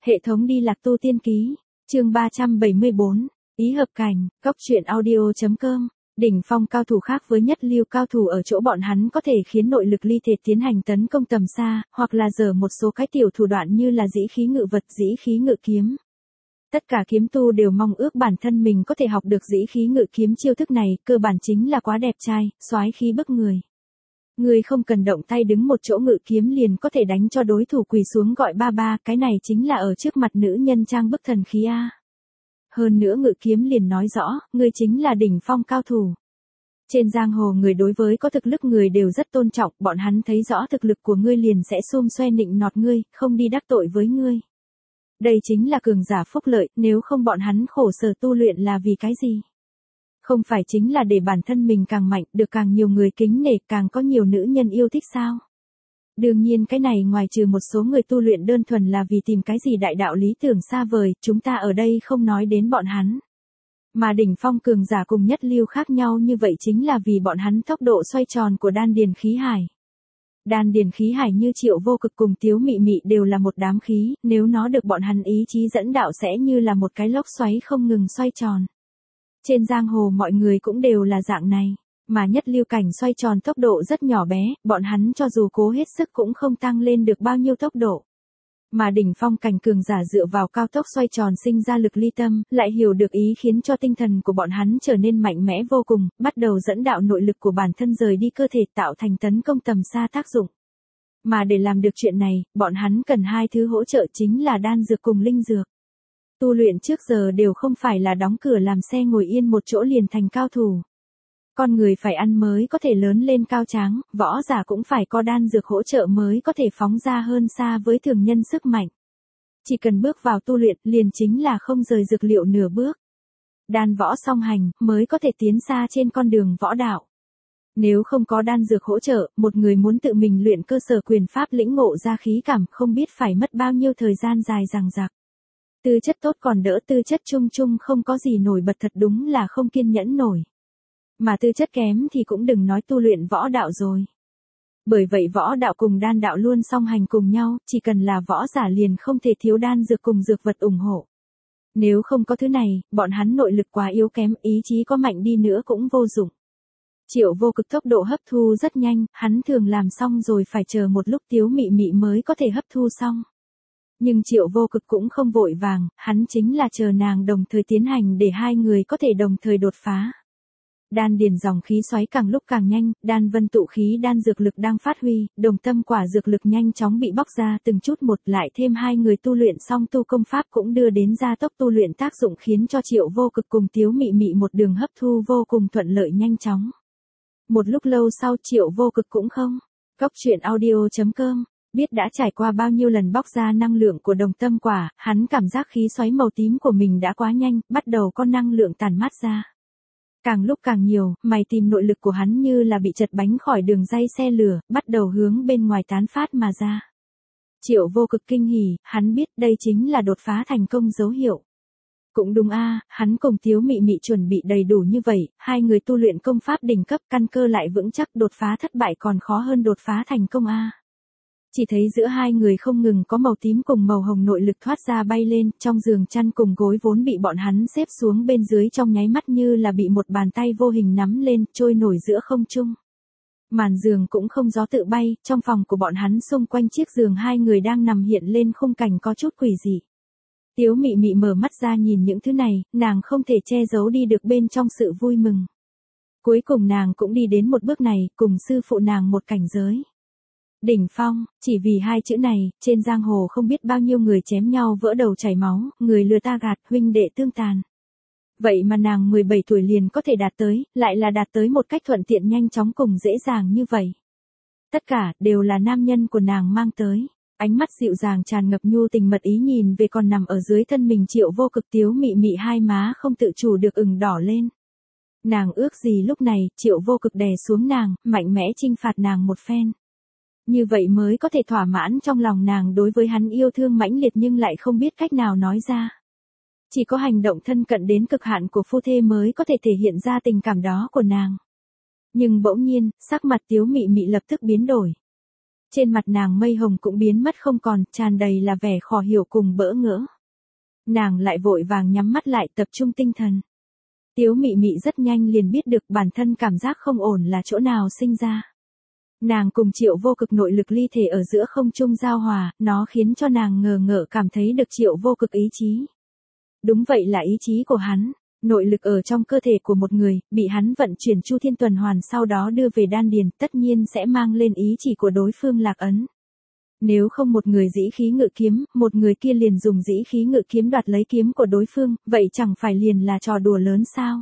Hệ thống đi lạc tu tiên ký, chương 374, ý hợp cảnh, góc truyện audio.com. Đỉnh phong cao thủ khác với nhất lưu cao thủ ở chỗ bọn hắn có thể khiến nội lực ly thể tiến hành tấn công tầm xa, hoặc là dở một số cái tiểu thủ đoạn như là dĩ khí ngự vật, dĩ khí ngự kiếm. Tất cả kiếm tu đều mong ước bản thân mình có thể học được dĩ khí ngự kiếm, chiêu thức này, cơ bản chính là quá đẹp trai, soái khí bức người. Người không cần động tay đứng một chỗ ngự kiếm liền có thể đánh cho đối thủ quỳ xuống gọi ba ba, cái này chính là ở trước mặt nữ nhân trang bức thần khí a. Hơn nữa ngự kiếm liền nói rõ, ngươi chính là đỉnh phong cao thủ. Trên giang hồ người đối với có thực lực người đều rất tôn trọng, bọn hắn thấy rõ thực lực của ngươi liền sẽ xum xoe nịnh nọt ngươi, không đi đắc tội với ngươi. Đây chính là cường giả phúc lợi, nếu không bọn hắn khổ sở tu luyện là vì cái gì? Không phải chính là để bản thân mình càng mạnh, được càng nhiều người kính nể, càng có nhiều nữ nhân yêu thích sao? Đương nhiên cái này ngoài trừ một số người tu luyện đơn thuần là vì tìm cái gì đại đạo lý tưởng xa vời, chúng ta ở đây không nói đến bọn hắn. Mà đỉnh phong cường giả cùng nhất lưu khác nhau như vậy chính là vì bọn hắn tốc độ xoay tròn của đan điền khí hải. Đan điền khí hải như Triệu Vô Cực cùng Tiếu Mị Mị đều là một đám khí, nếu nó được bọn hắn ý chí dẫn đạo sẽ như là một cái lốc xoáy không ngừng xoay tròn. Trên giang hồ mọi người cũng đều là dạng này, mà nhất lưu cảnh xoay tròn tốc độ rất nhỏ bé, bọn hắn cho dù cố hết sức cũng không tăng lên được bao nhiêu tốc độ. Mà đỉnh phong cảnh cường giả dựa vào cao tốc xoay tròn sinh ra lực ly tâm, lại hiểu được ý khiến cho tinh thần của bọn hắn trở nên mạnh mẽ vô cùng, bắt đầu dẫn đạo nội lực của bản thân rời đi cơ thể tạo thành tấn công tầm xa tác dụng. Mà để làm được chuyện này, bọn hắn cần hai thứ hỗ trợ chính là đan dược cùng linh dược. Tu luyện trước giờ đều không phải là đóng cửa làm xe ngồi yên một chỗ liền thành cao thủ. Con người phải ăn mới có thể lớn lên cao tráng, võ giả cũng phải có đan dược hỗ trợ mới có thể phóng ra hơn xa với thường nhân sức mạnh. Chỉ cần bước vào tu luyện liền chính là không rời dược liệu nửa bước. Đan võ song hành mới có thể tiến xa trên con đường võ đạo. Nếu không có đan dược hỗ trợ, một người muốn tự mình luyện cơ sở quyền pháp lĩnh ngộ ra khí cảm không biết phải mất bao nhiêu thời gian dài dằng dặc. Tư chất tốt còn đỡ, tư chất chung chung không có gì nổi bật thật đúng là không kiên nhẫn nổi. Mà tư chất kém thì cũng đừng nói tu luyện võ đạo rồi. Bởi vậy võ đạo cùng đan đạo luôn song hành cùng nhau, chỉ cần là võ giả liền không thể thiếu đan dược cùng dược vật ủng hộ. Nếu không có thứ này, bọn hắn nội lực quá yếu kém, ý chí có mạnh đi nữa cũng vô dụng. Triệu Vô Cực tốc độ hấp thu rất nhanh, hắn thường làm xong rồi phải chờ một lúc Tiếu Mị Mị mới có thể hấp thu xong. Nhưng Triệu Vô Cực cũng không vội vàng, hắn chính là chờ nàng đồng thời tiến hành để hai người có thể đồng thời đột phá. Đan điền dòng khí xoáy càng lúc càng nhanh, đan vân tụ khí đan dược lực đang phát huy, đồng tâm quả dược lực nhanh chóng bị bóc ra từng chút một, lại thêm hai người tu luyện xong tu công pháp cũng đưa đến gia tốc tu luyện tác dụng khiến cho Triệu Vô Cực cùng Tiếu Mị Mị một đường hấp thu vô cùng thuận lợi nhanh chóng. Một lúc lâu sau Triệu Vô Cực cũng không. Góc truyện audio.com. Biết đã trải qua bao nhiêu lần bóc ra năng lượng của đồng tâm quả, hắn cảm giác khí xoáy màu tím của mình đã quá nhanh, bắt đầu có năng lượng tản mát ra. Càng lúc càng nhiều, mày tìm nội lực của hắn như là bị chật bánh khỏi đường ray xe lửa, bắt đầu hướng bên ngoài tán phát mà ra. Triệu Vô Cực kinh hỉ, hắn biết đây chính là đột phá thành công dấu hiệu. Cũng đúng a, hắn cùng Tiếu Mị Mị chuẩn bị đầy đủ như vậy, hai người tu luyện công pháp đỉnh cấp căn cơ lại vững chắc, đột phá thất bại còn khó hơn đột phá thành công a. Chỉ thấy giữa hai người không ngừng có màu tím cùng màu hồng nội lực thoát ra bay lên, trong giường chăn cùng gối vốn bị bọn hắn xếp xuống bên dưới trong nháy mắt như là bị một bàn tay vô hình nắm lên, trôi nổi giữa không trung. Màn giường cũng không gió tự bay, trong phòng của bọn hắn xung quanh chiếc giường hai người đang nằm hiện lên khung cảnh có chút quỷ dị. Tiếu Mị Mị mở mắt ra nhìn những thứ này, nàng không thể che giấu đi được bên trong sự vui mừng. Cuối cùng nàng cũng đi đến một bước này, cùng sư phụ nàng một cảnh giới. Đỉnh phong, chỉ vì hai chữ này, trên giang hồ không biết bao nhiêu người chém nhau vỡ đầu chảy máu, người lừa ta gạt, huynh đệ tương tàn. Vậy mà nàng 17 tuổi liền có thể đạt tới, lại là đạt tới một cách thuận tiện nhanh chóng cùng dễ dàng như vậy. Tất cả, đều là nam nhân của nàng mang tới. Ánh mắt dịu dàng tràn ngập nhu tình mật ý nhìn về còn nằm ở dưới thân mình Triệu Vô Cực, Tiếu Mị Mị hai má không tự chủ được ửng đỏ lên. Nàng ước gì lúc này, Triệu Vô Cực đè xuống nàng, mạnh mẽ chinh phạt nàng một phen. Như vậy mới có thể thỏa mãn trong lòng nàng đối với hắn yêu thương mãnh liệt nhưng lại không biết cách nào nói ra. Chỉ có hành động thân cận đến cực hạn của phu thê mới có thể thể hiện ra tình cảm đó của nàng. Nhưng bỗng nhiên, sắc mặt Tiếu Mị Mị lập tức biến đổi. Trên mặt nàng mây hồng cũng biến mất không còn, tràn đầy là vẻ khó hiểu cùng bỡ ngỡ. Nàng lại vội vàng nhắm mắt lại tập trung tinh thần. Tiếu Mị Mị rất nhanh liền biết được bản thân cảm giác không ổn là chỗ nào sinh ra. Nàng cùng Triệu Vô Cực nội lực ly thể ở giữa không trung giao hòa, nó khiến cho nàng ngờ ngợ cảm thấy được Triệu Vô Cực ý chí. Đúng vậy là ý chí của hắn, nội lực ở trong cơ thể của một người, bị hắn vận chuyển chu thiên tuần hoàn sau đó đưa về đan điền, tất nhiên sẽ mang lên ý chỉ của đối phương lạc ấn. Nếu không một người dĩ khí ngự kiếm, một người kia liền dùng dĩ khí ngự kiếm đoạt lấy kiếm của đối phương, vậy chẳng phải liền là trò đùa lớn sao?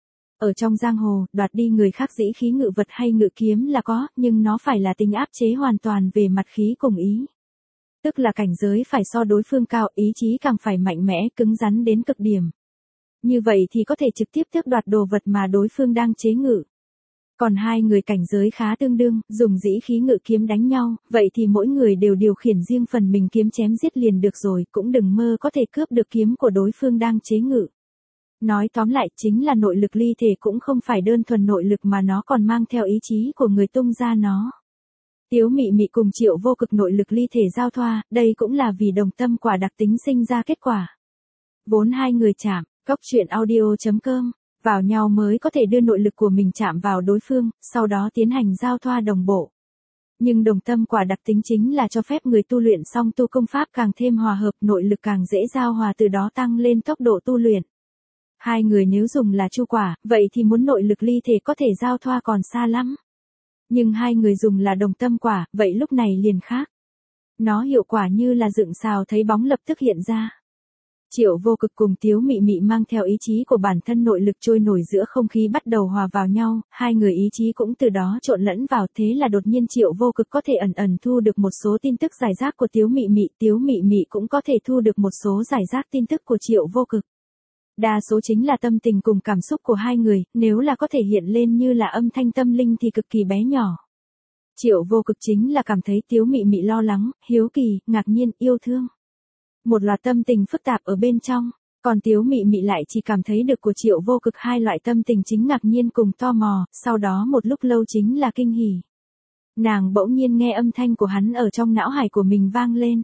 Ở trong giang hồ, đoạt đi người khác dĩ khí ngự vật hay ngự kiếm là có, nhưng nó phải là tính áp chế hoàn toàn về mặt khí cùng ý. Tức là cảnh giới phải so đối phương cao, ý chí càng phải mạnh mẽ, cứng rắn đến cực điểm. Như vậy thì có thể trực tiếp tước đoạt đồ vật mà đối phương đang chế ngự. Còn hai người cảnh giới khá tương đương, dùng dĩ khí ngự kiếm đánh nhau, vậy thì mỗi người đều điều khiển riêng phần mình kiếm chém giết liền được rồi, cũng đừng mơ có thể cướp được kiếm của đối phương đang chế ngự. Nói tóm lại chính là nội lực ly thể cũng không phải đơn thuần nội lực mà nó còn mang theo ý chí của người tung ra nó. Tiếu Mị Mị cùng Triệu Vô Cực nội lực ly thể giao thoa, đây cũng là vì đồng tâm quả đặc tính sinh ra kết quả. Vốn hai người chạm, Cốc Truyện Audio.com, vào nhau mới có thể đưa nội lực của mình chạm vào đối phương, sau đó tiến hành giao thoa đồng bộ. Nhưng đồng tâm quả đặc tính chính là cho phép người tu luyện song tu công pháp càng thêm hòa hợp, nội lực càng dễ giao hòa, từ đó tăng lên tốc độ tu luyện. Hai người nếu dùng là chu quả, vậy thì muốn nội lực ly thể có thể giao thoa còn xa lắm. Nhưng hai người dùng là đồng tâm quả, vậy lúc này liền khác. Nó hiệu quả như là dựng xào thấy bóng lập tức hiện ra. Triệu Vô Cực cùng Tiếu Mị Mị mang theo ý chí của bản thân nội lực trôi nổi giữa không khí bắt đầu hòa vào nhau, hai người ý chí cũng từ đó trộn lẫn vào, thế là đột nhiên Triệu Vô Cực có thể ẩn ẩn thu được một số tin tức giải rác của Tiếu Mị Mị, Tiếu Mị Mị cũng có thể thu được một số giải rác tin tức của Triệu Vô Cực. Đa số chính là tâm tình cùng cảm xúc của hai người, nếu là có thể hiện lên như là âm thanh tâm linh thì cực kỳ bé nhỏ. Triệu Vô Cực chính là cảm thấy Tiếu Mị Mị lo lắng, hiếu kỳ, ngạc nhiên, yêu thương. Một loạt tâm tình phức tạp ở bên trong, còn Tiếu Mị Mị lại chỉ cảm thấy được của Triệu Vô Cực hai loại tâm tình chính ngạc nhiên cùng tò mò, sau đó một lúc lâu chính là kinh hỉ. Nàng bỗng nhiên nghe âm thanh của hắn ở trong não hải của mình vang lên.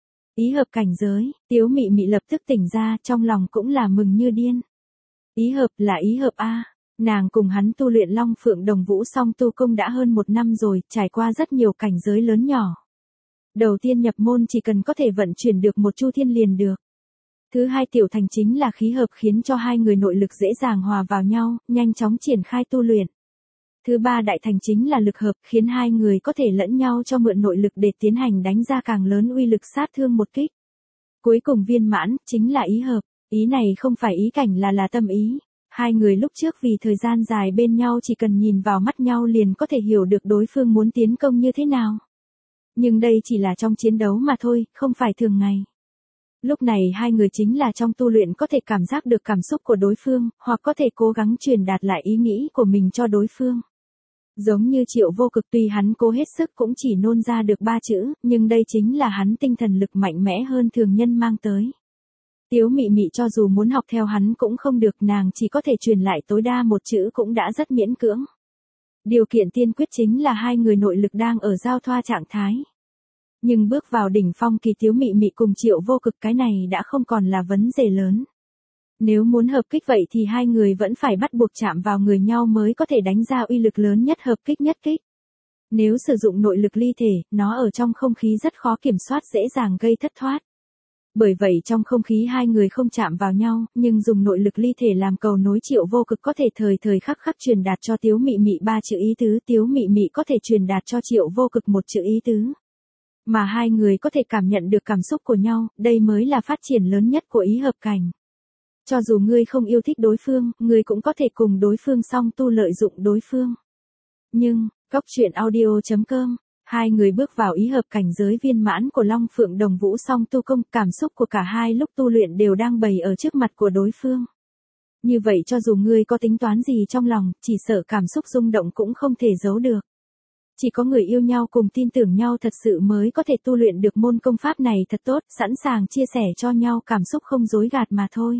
Ý hợp cảnh giới, Tiếu Mị Mị lập tức tỉnh ra, trong lòng cũng là mừng như điên. Ý hợp là ý hợp a. Nàng cùng hắn tu luyện Long Phượng Đồng Vũ song tu công đã hơn 1 năm rồi, trải qua rất nhiều cảnh giới lớn nhỏ. Đầu tiên nhập môn chỉ cần có thể vận chuyển được một chu thiên liền được. Thứ hai tiểu thành chính là khí hợp khiến cho hai người nội lực dễ dàng hòa vào nhau, nhanh chóng triển khai tu luyện. Thứ ba đại thành chính là lực hợp khiến hai người có thể lẫn nhau cho mượn nội lực để tiến hành đánh ra càng lớn uy lực sát thương một kích. Cuối cùng viên mãn chính là ý hợp, ý này không phải ý cảnh là tâm ý. Hai người lúc trước vì thời gian dài bên nhau chỉ cần nhìn vào mắt nhau liền có thể hiểu được đối phương muốn tiến công như thế nào. Nhưng đây chỉ là trong chiến đấu mà thôi, không phải thường ngày. Lúc này hai người chính là trong tu luyện có thể cảm giác được cảm xúc của đối phương, hoặc có thể cố gắng truyền đạt lại ý nghĩ của mình cho đối phương. Giống như Triệu Vô Cực tuy hắn cố hết sức cũng chỉ nôn ra được 3 chữ, nhưng đây chính là hắn tinh thần lực mạnh mẽ hơn thường nhân mang tới. Tiếu Mị Mị cho dù muốn học theo hắn cũng không được, nàng chỉ có thể truyền lại tối đa 1 chữ cũng đã rất miễn cưỡng. Điều kiện tiên quyết chính là hai người nội lực đang ở giao thoa trạng thái. Nhưng bước vào đỉnh phong kỳ Tiếu Mị Mị cùng Triệu Vô Cực cái này đã không còn là vấn đề lớn. Nếu muốn hợp kích vậy thì hai người vẫn phải bắt buộc chạm vào người nhau mới có thể đánh ra uy lực lớn nhất hợp kích nhất kích. Nếu sử dụng nội lực ly thể, nó ở trong không khí rất khó kiểm soát, dễ dàng gây thất thoát. Bởi vậy trong không khí hai người không chạm vào nhau, nhưng dùng nội lực ly thể làm cầu nối, Triệu Vô Cực có thể thời thời khắc khắc truyền đạt cho Tiếu Mị Mị 3 chữ ý tứ, Tiếu Mị Mị có thể truyền đạt cho Triệu Vô Cực 1 chữ ý tứ. Mà hai người có thể cảm nhận được cảm xúc của nhau, đây mới là phát triển lớn nhất của ý hợp cảnh. Cho dù ngươi không yêu thích đối phương, ngươi cũng có thể cùng đối phương song tu lợi dụng đối phương. Nhưng, Cốc Truyện Audio.com, hai người bước vào ý hợp cảnh giới viên mãn của Long Phượng Đồng Vũ song tu công, cảm xúc của cả hai lúc tu luyện đều đang bày ở trước mặt của đối phương. Như vậy cho dù ngươi có tính toán gì trong lòng, chỉ sợ cảm xúc rung động cũng không thể giấu được. Chỉ có người yêu nhau cùng tin tưởng nhau thật sự mới có thể tu luyện được môn công pháp này thật tốt, sẵn sàng chia sẻ cho nhau cảm xúc không dối gạt mà thôi.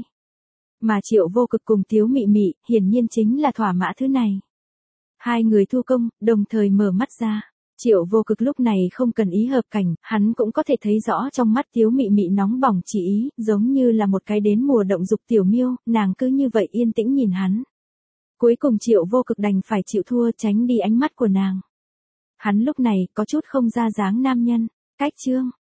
Mà Triệu Vô Cực cùng Tiếu Mị Mị, hiển nhiên chính là thỏa mã thứ này. Hai người thu công, đồng thời mở mắt ra. Triệu Vô Cực lúc này không cần ý hợp cảnh, hắn cũng có thể thấy rõ trong mắt Tiếu Mị Mị nóng bỏng chỉ ý, giống như là một cái đến mùa động dục tiểu miêu, nàng cứ như vậy yên tĩnh nhìn hắn. Cuối cùng Triệu Vô Cực đành phải chịu thua, tránh đi ánh mắt của nàng. Hắn lúc này có chút không ra dáng nam nhân. Cách chương